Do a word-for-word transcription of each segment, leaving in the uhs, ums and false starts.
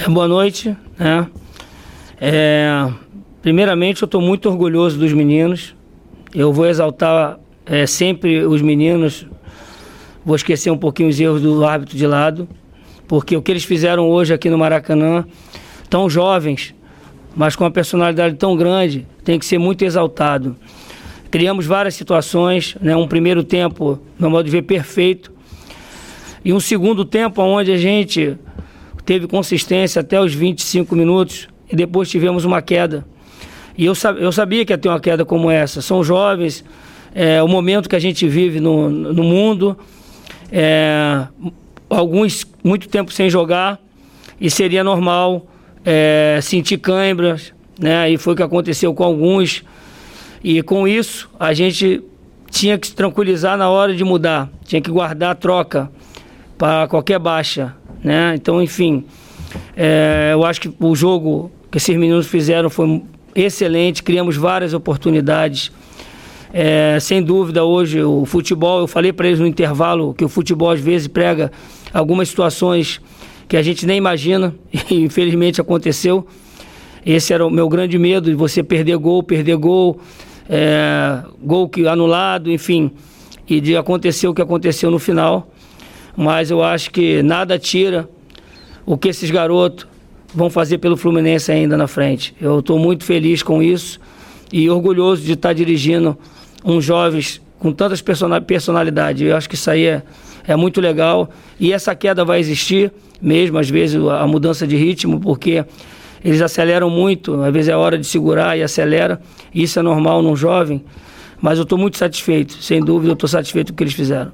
É, boa noite. Né? É, primeiramente, eu estou muito orgulhoso dos meninos. Eu vou exaltar é, sempre os meninos. Vou esquecer um pouquinho os erros do árbitro de lado, porque o que eles fizeram hoje aqui no Maracanã, tão jovens, mas com uma personalidade tão grande, tem que ser muito exaltado. Criamos várias situações, né? Um primeiro tempo, no meu modo de ver, perfeito, e um segundo tempo onde a gente teve consistência até os vinte e cinco minutos, e depois tivemos uma queda. E eu, eu sabia que ia ter uma queda como essa. São jovens, é, o momento que a gente vive no, no mundo, é, alguns muito tempo sem jogar, e seria normal é, sentir câimbras, né? E foi o que aconteceu com alguns. E com isso, a gente tinha que se tranquilizar na hora de mudar, tinha que guardar a troca para qualquer baixa, né? Então, enfim, é, eu acho que o jogo que esses meninos fizeram foi excelente, criamos várias oportunidades. É, sem dúvida, hoje o futebol, eu falei para eles no intervalo que o futebol às vezes prega algumas situações que a gente nem imagina, e infelizmente aconteceu. Esse era o meu grande medo, de você perder gol, perder gol, é, gol que anulado, enfim, e de acontecer o que aconteceu no final. Mas eu acho que nada tira o que esses garotos vão fazer pelo Fluminense ainda na frente. Eu estou muito feliz com isso e orgulhoso de estar dirigindo uns jovens com tantas personalidades. Eu acho que isso aí é, é muito legal. E essa queda vai existir mesmo, às vezes, a mudança de ritmo, porque eles aceleram muito, às vezes é hora de segurar e acelera. Isso é normal num jovem, mas eu estou muito satisfeito, sem dúvida, eu estou satisfeito com o que eles fizeram.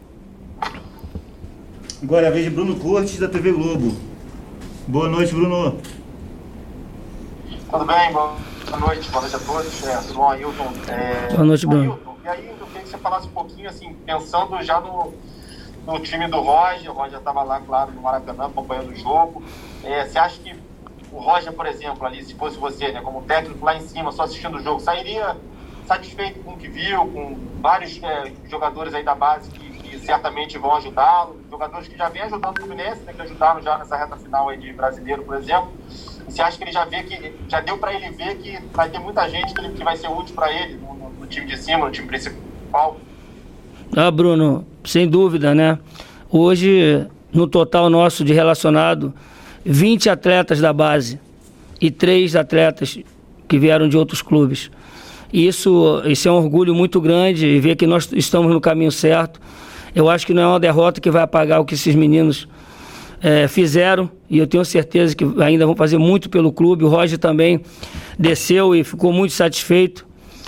Agora é a vez de Bruno Cortes, da T V Globo. Boa noite, Bruno. Tudo bem? Boa noite, boa noite a todos. É, tudo bom, Ailton? É, boa noite, Bruno. Ailton, e aí eu queria que você falasse um pouquinho, assim, pensando já no, no time do Roger. O Roger estava lá, claro, no Maracanã, acompanhando o jogo. É, você acha que o Roger, por exemplo, ali, se fosse você, né, como técnico lá em cima, só assistindo o jogo, sairia satisfeito com o que viu, com vários é, jogadores aí da base que, que certamente vão ajudá-lo, jogadores que já vêm ajudando o Fluminense, né, que ajudaram já nessa reta final aí de Brasileiro, por exemplo. E você acha que ele já vê que, já deu para ele ver que vai ter muita gente que, ele, que vai ser útil para ele no, no, no time de cima, no time principal? Ah, Bruno, sem dúvida, né? Hoje, no total nosso de relacionado, vinte atletas da base e três atletas que vieram de outros clubes. Isso, isso é um orgulho muito grande, e ver que nós estamos no caminho certo. Eu acho que não é uma derrota que vai apagar o que esses meninos é, fizeram, e eu tenho certeza que ainda vão fazer muito pelo clube. O Roger também desceu e ficou muito satisfeito.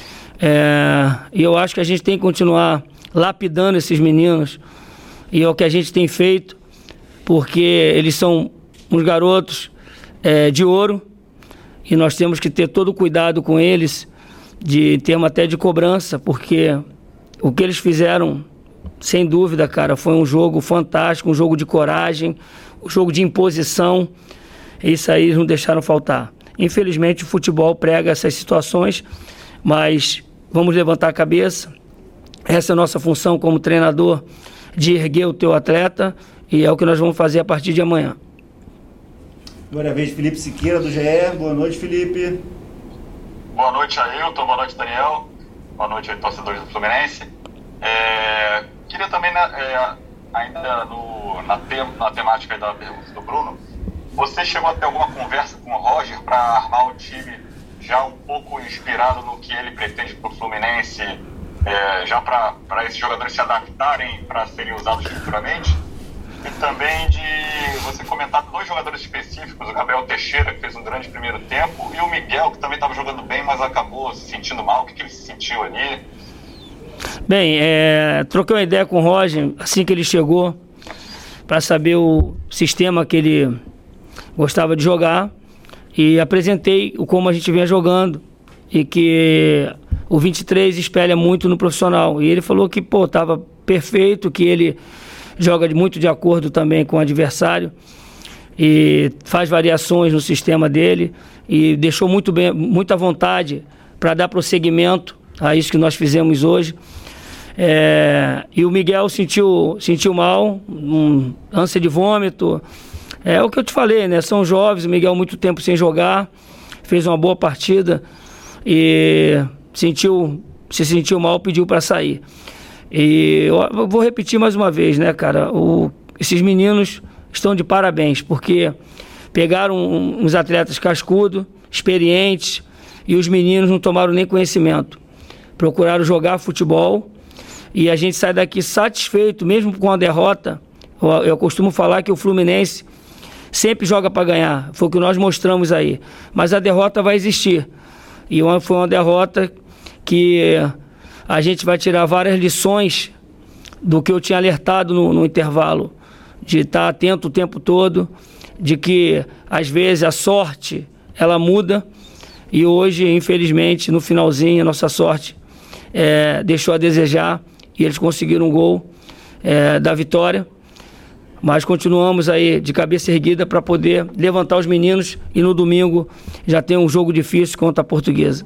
É, e eu acho que a gente tem que continuar lapidando esses meninos, e é o que a gente tem feito, porque eles são uns garotos é, de ouro, e nós temos que ter todo o cuidado com eles, de termos até de cobrança, porque o que eles fizeram, sem dúvida, cara, foi um jogo fantástico, um jogo de coragem, um jogo de imposição. Isso aí eles não deixaram faltar. Infelizmente o futebol prega essas situações, mas vamos levantar a cabeça. Essa é a nossa função como treinador, de erguer o teu atleta, e é o que nós vamos fazer a partir de amanhã. Agora é a vez de Felipe Siqueira, do G E. Boa noite, Felipe. Boa noite, Ailton. Boa noite, Daniel. Boa noite, torcedores do Fluminense. É, queria também, né, é, ainda no, na, te, na temática da pergunta do Bruno, você chegou a ter alguma conversa com o Roger para armar o time já um pouco inspirado no que ele pretende para o Fluminense, é, já para esses jogadores se adaptarem para serem usados futuramente? E também de você comentar dois jogadores específicos, o Gabriel Teixeira, que fez um grande primeiro tempo, e o Miguel, que também estava jogando bem, mas acabou se sentindo mal. O que, que ele se sentiu ali? Bem, é, troquei uma ideia com o Roger assim que ele chegou, para saber o sistema que ele gostava de jogar, e apresentei o como a gente vinha jogando, e que o vinte e três espelha muito no profissional. E ele falou que, pô, estava perfeito, que ele joga muito de acordo também com o adversário e faz variações no sistema dele, e deixou muito bem, muita vontade para dar prosseguimento a isso que nós fizemos hoje. É, e o Miguel sentiu, sentiu mal, um ânsia de vômito, É o que eu te falei, né? São jovens, o Miguel muito tempo sem jogar, fez uma boa partida e sentiu, se sentiu mal, pediu para sair. E eu vou repetir mais uma vez, né, cara? O, esses meninos estão de parabéns, porque pegaram uns atletas cascudos, experientes, e os meninos não tomaram nem conhecimento. Procuraram jogar futebol e a gente sai daqui satisfeito, mesmo com a derrota. Eu, eu costumo falar que o Fluminense sempre joga para ganhar, foi o que nós mostramos aí. Mas a derrota vai existir. E foi uma derrota que a gente vai tirar várias lições do que eu tinha alertado no, no intervalo, de estar atento o tempo todo, de que às vezes a sorte ela muda, e hoje, infelizmente, no finalzinho, a nossa sorte é, deixou a desejar e eles conseguiram um gol é, da vitória, mas continuamos aí de cabeça erguida para poder levantar os meninos, e no domingo já tem um jogo difícil contra a Portuguesa.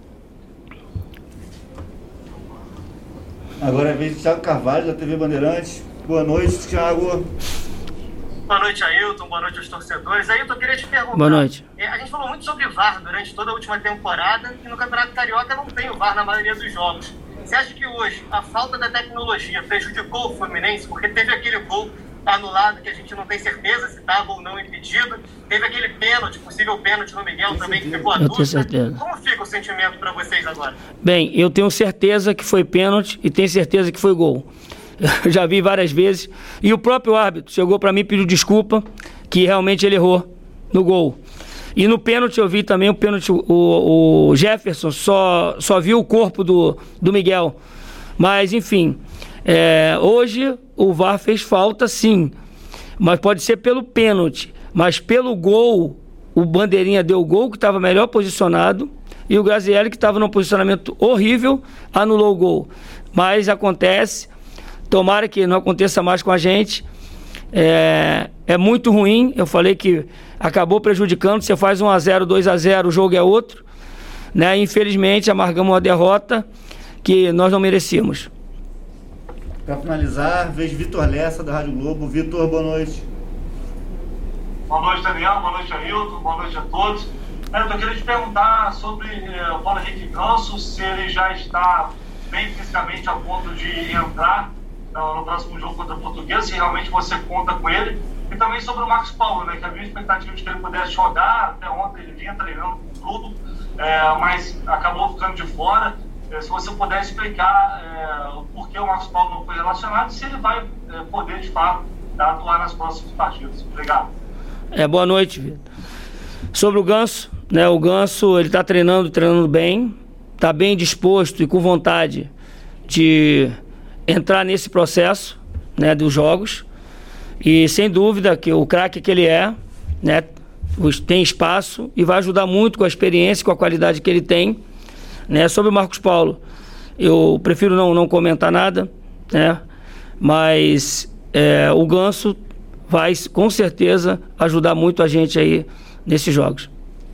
Agora é a vez do Thiago Carvalho, da T V Bandeirantes. Boa noite, Thiago. Boa noite, Ailton. Boa noite aos torcedores. Ailton, eu queria te perguntar. Boa noite. É, a gente falou muito sobre V A R durante toda a última temporada, e no Campeonato Carioca não tem o V A R na maioria dos jogos. Você acha que hoje a falta da tecnologia prejudicou o Fluminense? Porque teve aquele gol anulado que a gente não tem certeza se estava ou não impedido. Teve aquele pênalti, possível pênalti no Miguel também, que ficou a dúvida. Eu tenho certeza. Como fica o sentimento para vocês agora? Bem, eu tenho certeza que foi pênalti e tenho certeza que foi gol. Eu já vi várias vezes. E o próprio árbitro chegou para mim e pediu desculpa, que realmente ele errou no gol. E no pênalti eu vi também o pênalti, o, o Jefferson só, só viu o corpo do, do Miguel. Mas, enfim, é, hoje o V A R fez falta, sim. Mas pode ser pelo pênalti. Mas pelo gol, o Bandeirinha deu o gol, que estava melhor posicionado, e o Grazielli, que estava num posicionamento horrível, anulou o gol. Mas acontece, tomara que não aconteça mais com a gente. É, é muito ruim, eu falei que acabou prejudicando, você faz um a zero, dois a zero, o jogo é outro, né? Infelizmente amargamos uma derrota que nós não merecíamos. Para finalizar, vejo Vitor Lessa, da Rádio Globo. Vitor, boa noite. Boa noite, Daniel. Boa noite, Ailton. Boa noite a todos. Eu queria te perguntar sobre eh, o Paulo Henrique Ganso, se ele já está bem fisicamente a ponto de entrar no, no próximo jogo contra a Portuguesa, se realmente você conta com ele. E também sobre o Marcos Paulo, né, que havia expectativa de que ele pudesse jogar. Até ontem ele vinha treinando com o clube, é, mas acabou ficando de fora. É, se você puder explicar é, o porquê o Marcos Paulo não foi relacionado e se ele vai é, poder, de fato, atuar nas próximas partidas. Obrigado. É, boa noite, Vitor. Sobre o Ganso, né, o Ganso ele está treinando, treinando bem, está bem disposto e com vontade de entrar nesse processo, né, dos jogos. E sem dúvida que o craque que ele é, né, tem espaço e vai ajudar muito com a experiência, com a qualidade que ele tem, né. Sobre o Marcos Paulo, eu prefiro não, não comentar nada, né, mas é, o Ganso vai com certeza ajudar muito a gente aí nesses jogos.